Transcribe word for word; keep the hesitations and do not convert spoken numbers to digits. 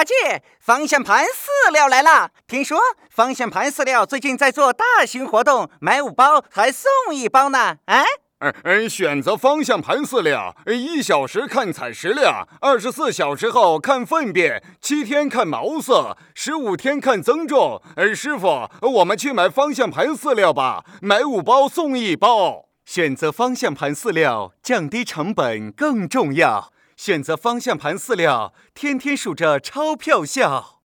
八戒，方向盘饲料来了！听说方向盘饲料最近在做大型活动，买五包还送一包呢！啊？ 嗯嗯，选择方向盘饲料，一小时看采食量，二十四小时后看粪便，七天看毛色，十五天看增重。呃，师傅，我们去买方向盘饲料吧，买五包送一包。 选择方向盘饲料，降低成本更重要。选择方向盘饲料，天天数着钞票笑。